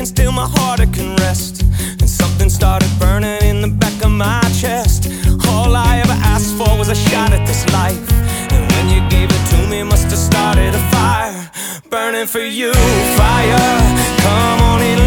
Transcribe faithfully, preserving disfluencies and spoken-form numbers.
Still my heart it can rest, and something started burning in the back of my chest. All I ever asked for was a shot at this life, and when you gave it to me, must have started a fire burning for you. Fire, come on in.